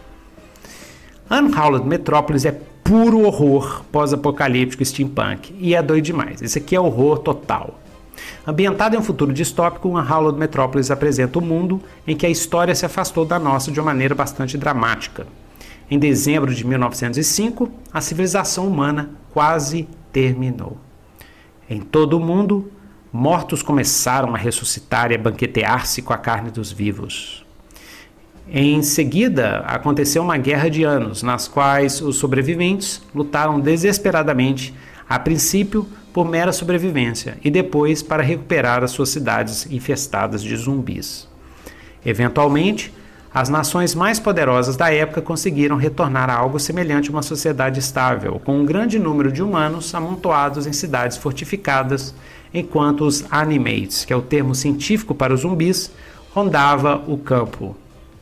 Unhallowed Metropolis é puro horror pós-apocalíptico steampunk e é doido demais. Esse aqui é horror total. Ambientado em um futuro distópico, Unhallowed Metropolis apresenta um mundo em que a história se afastou da nossa de uma maneira bastante dramática. Em dezembro de mil novecentos e cinco, a civilização humana quase terminou. Em todo o mundo, mortos começaram a ressuscitar e a banquetear-se com a carne dos vivos. Em seguida, aconteceu uma guerra de anos, nas quais os sobreviventes lutaram desesperadamente, a princípio por mera sobrevivência e depois para recuperar as suas cidades infestadas de zumbis. Eventualmente, as nações mais poderosas da época conseguiram retornar a algo semelhante a uma sociedade estável, com um grande número de humanos amontoados em cidades fortificadas, enquanto os animates, que é o termo científico para os zumbis, rondava o campo.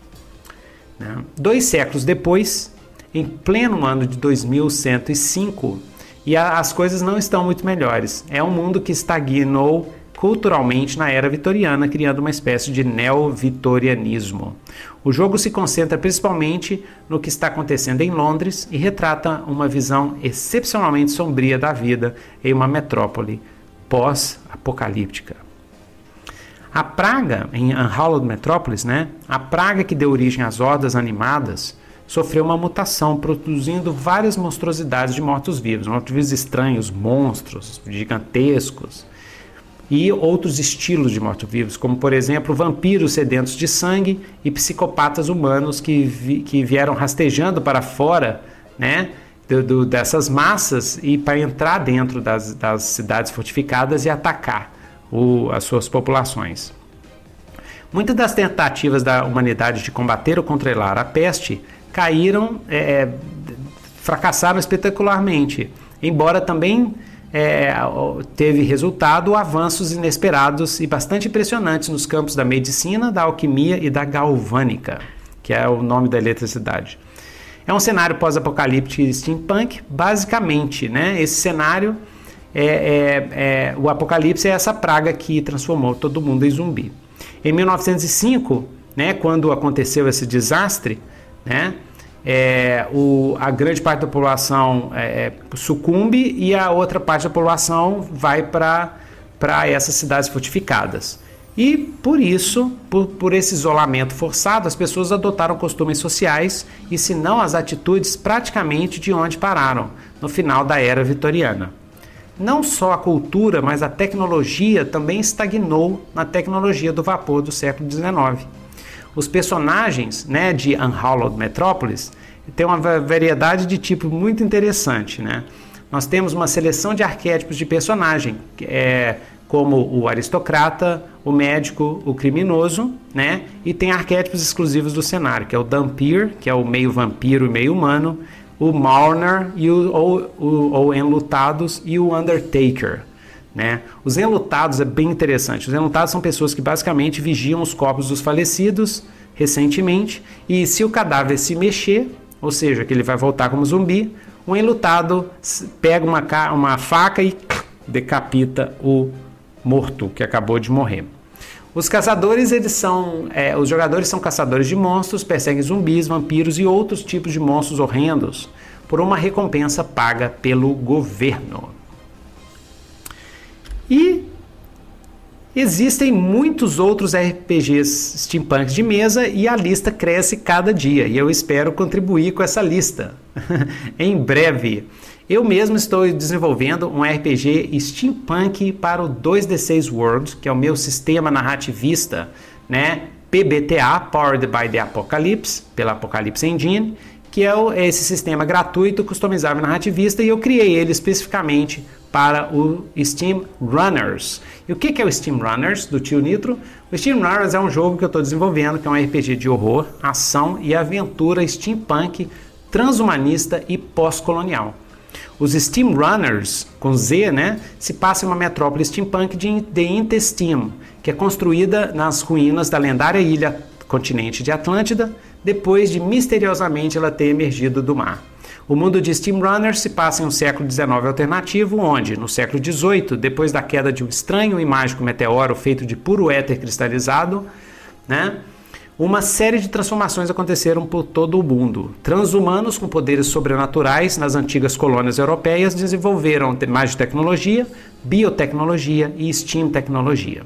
Né? Dois séculos depois, em pleno ano de dois mil cento e cinco, e a, as coisas não estão muito melhores. É um mundo que estagnou culturalmente na era vitoriana, criando uma espécie de neo-vitorianismo. O jogo se concentra principalmente no que está acontecendo em Londres e retrata uma visão excepcionalmente sombria da vida em uma metrópole pós-apocalíptica. A praga em Unhallowed Metropolis, né, a praga que deu origem às hordas animadas, sofreu uma mutação, produzindo várias monstruosidades de mortos-vivos, mortos-vivos estranhos, monstros gigantescos, e outros estilos de mortos-vivos, como, por exemplo, vampiros sedentos de sangue e psicopatas humanos que, vi, que vieram rastejando para fora, né, do, do, dessas massas e para entrar dentro das, das cidades fortificadas e atacar o, as suas populações. Muitas das tentativas da humanidade de combater ou controlar a peste caíram, é, fracassaram espetacularmente, embora também é, teve resultado avanços inesperados e bastante impressionantes nos campos da medicina, da alquimia e da galvânica, que é o nome da eletricidade. É um cenário pós-apocalíptico e steampunk, basicamente, né? Esse cenário, é, é, é, o apocalipse é essa praga que transformou todo mundo em zumbi. Em mil novecentos e cinco, né, quando aconteceu esse desastre, né, é, o, a grande parte da população é, sucumbe e a outra parte da população vai para essas cidades fortificadas. E por isso, por, por esse isolamento forçado, as pessoas adotaram costumes sociais e, se não as atitudes, praticamente de onde pararam, no final da era vitoriana. Não só a cultura, mas a tecnologia também estagnou na tecnologia do vapor do século dezenove. Os personagens, né, de Unhallowed Metropolis têm uma variedade de tipo muito interessante, né? Nós temos uma seleção de arquétipos de personagem, é, como o aristocrata, o médico, o criminoso, né? E tem arquétipos exclusivos do cenário, que é o Dhampir, que é o meio vampiro e meio humano, o Mourner, e o, ou, o, ou Enlutados, e o Undertaker, né? Os enlutados é bem interessante. Os enlutados são pessoas que basicamente vigiam os corpos dos falecidos recentemente, e se o cadáver se mexer, ou seja, que ele vai voltar como zumbi, o enlutado pega uma, uma faca e decapita o morto que acabou de morrer. Os caçadores, eles são, é, os jogadores são caçadores de monstros, perseguem zumbis, vampiros e outros tipos de monstros horrendos por uma recompensa paga pelo governo. E existem muitos outros R P Gs steampunk de mesa e a lista cresce cada dia, e eu espero contribuir com essa lista em breve. Eu mesmo estou desenvolvendo um R P G steampunk para o dois D seis World, que é o meu sistema narrativista, né, P B T A, Powered by the Apocalypse, pela Apocalypse Engine, que é esse sistema gratuito, customizável narrativista, e eu criei ele especificamente para o Steam Runners. E o que é o Steam Runners, do Tio Nitro? O Steam Runners é um jogo que eu estou desenvolvendo, que é um R P G de horror, ação e aventura steampunk, transhumanista e pós-colonial. Os Steam Runners, com Z, né, se passa em uma metrópole steampunk de The Intesteam, que é construída nas ruínas da lendária ilha continente de Atlântida, depois de misteriosamente ela ter emergido do mar. O mundo de Steam Runners se passa em um século dezenove alternativo, onde, no século dezoito, depois da queda de um estranho e mágico meteoro feito de puro éter cristalizado, né, uma série de transformações aconteceram por todo o mundo. Transhumanos com poderes sobrenaturais nas antigas colônias europeias desenvolveram magitecnologia, biotecnologia e steam tecnologia.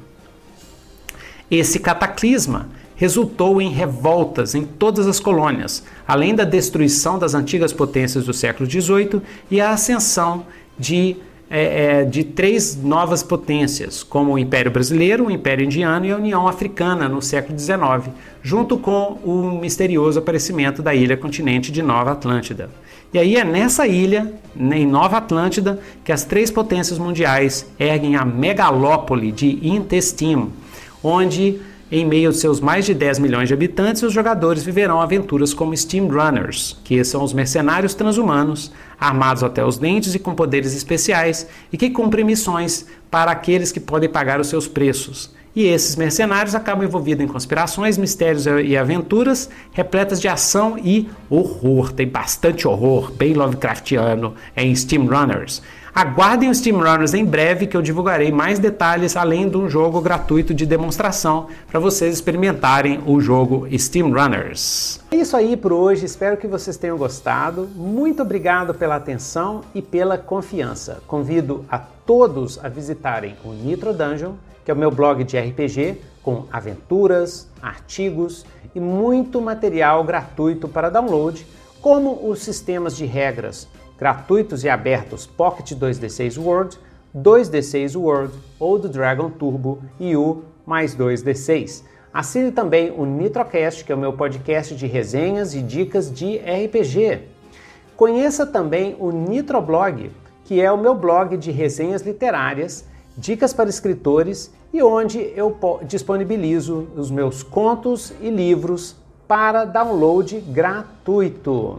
Esse cataclisma resultou em revoltas em todas as colônias, além da destruição das antigas potências do século dezoito e a ascensão de, é, é, de três novas potências, como o Império Brasileiro, o Império Indiano e a União Africana no século dezenove, junto com o misterioso aparecimento da ilha-continente de Nova Atlântida. E aí é nessa ilha, em Nova Atlântida, que as três potências mundiais erguem a megalópole de Intesteam, onde, em meio aos seus mais de dez milhões de habitantes, os jogadores viverão aventuras como Steam Runners, que são os mercenários transhumanos, armados até os dentes e com poderes especiais, e que cumprem missões para aqueles que podem pagar os seus preços. E esses mercenários acabam envolvidos em conspirações, mistérios e aventuras repletas de ação e horror. Tem bastante horror, bem Lovecraftiano, em Steam Runners. Aguardem os Steam Runners em breve, que eu divulgarei mais detalhes, além de um jogo gratuito de demonstração para vocês experimentarem o jogo Steam Runners. É isso aí por hoje, espero que vocês tenham gostado. Muito obrigado pela atenção e pela confiança. Convido a todos a visitarem o Nitro Dungeon, que é o meu blog de R P G, com aventuras, artigos e muito material gratuito para download, como os sistemas de regras gratuitos e abertos Pocket dois D seis World, dois D seis World, Old Dragon Turbo e o mais dois D seis. Assine também o Nitrocast, que é o meu podcast de resenhas e dicas de R P G. Conheça também o Nitroblog, que é o meu blog de resenhas literárias, dicas para escritores e onde eu disponibilizo os meus contos e livros para download gratuito.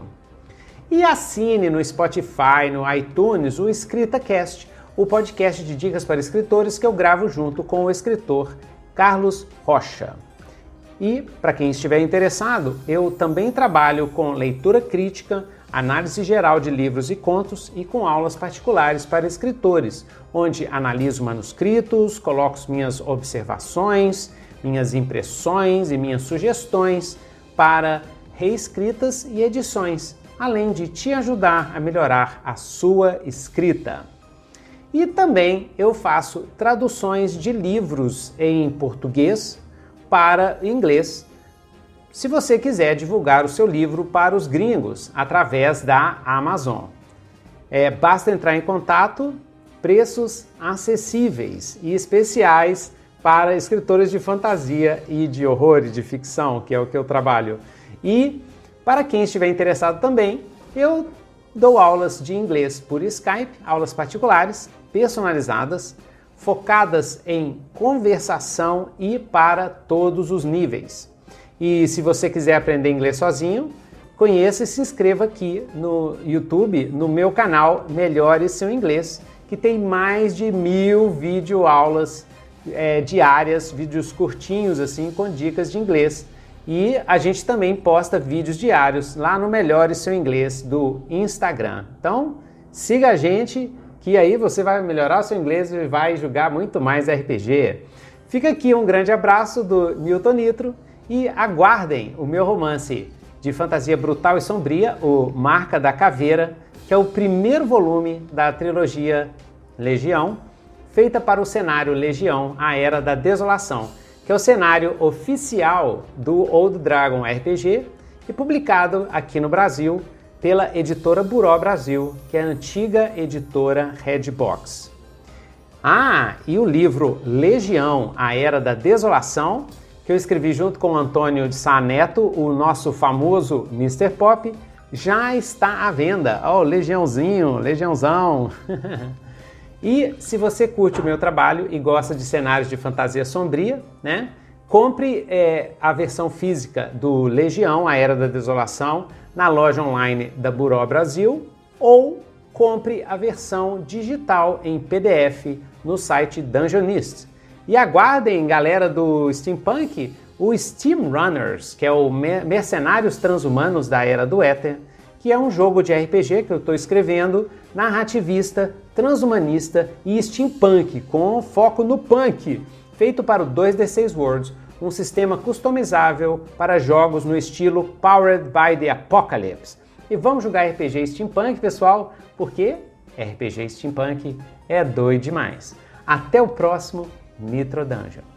E assine no Spotify, no iTunes, o EscritaCast, o podcast de dicas para escritores que eu gravo junto com o escritor Carlos Rocha. E, para quem estiver interessado, eu também trabalho com leitura crítica, análise geral de livros e contos e com aulas particulares para escritores, onde analiso manuscritos, coloco minhas observações, minhas impressões e minhas sugestões para reescritas e edições, além de te ajudar a melhorar a sua escrita. E também eu faço traduções de livros em português para inglês, se você quiser divulgar o seu livro para os gringos através da Amazon. É, basta entrar em contato, preços acessíveis e especiais para escritores de fantasia e de horror e de ficção, que é o que eu trabalho. E para quem estiver interessado também, eu dou aulas de inglês por Skype, aulas particulares, personalizadas, focadas em conversação e para todos os níveis. E se você quiser aprender inglês sozinho, conheça e se inscreva aqui no YouTube, no meu canal Melhore Seu Inglês, que tem mais de mil videoaulas é, diárias, vídeos curtinhos assim, com dicas de inglês. E a gente também posta vídeos diários lá no Melhore Seu Inglês do Instagram. Então, siga a gente, que aí você vai melhorar o seu inglês e vai jogar muito mais R P G. Fica aqui um grande abraço do Newton Nitro e aguardem o meu romance de fantasia brutal e sombria, o Marca da Caveira, que é o primeiro volume da trilogia Legião, feita para o cenário Legião, a Era da Desolação, que é o cenário oficial do Old Dragon R P G e publicado aqui no Brasil pela editora Buró Brasil, que é a antiga editora Redbox. Ah, e o livro Legião, a Era da Desolação, que eu escrevi junto com o Antônio de Sá Neto, o nosso famoso mister Pop, já está à venda. Ó, oh, Legiãozinho, Legiãozão! E se você curte o meu trabalho e gosta de cenários de fantasia sombria, né? Compre é, a versão física do Legião, a Era da Desolação, na loja online da Buró Brasil, ou compre a versão digital em P D F no site Dungeonist. E aguardem, galera do Steampunk, o Steam Runners, que é o Mercenários Transhumanos da Era do Éter, que é um jogo de R P G que eu estou escrevendo, narrativista, transhumanista e steampunk, com foco no punk, feito para o dois D seis Worlds, um sistema customizável para jogos no estilo Powered by the Apocalypse. E vamos jogar R P G steampunk, pessoal, porque R P G steampunk é doido demais. Até o próximo Nitro Dungeon.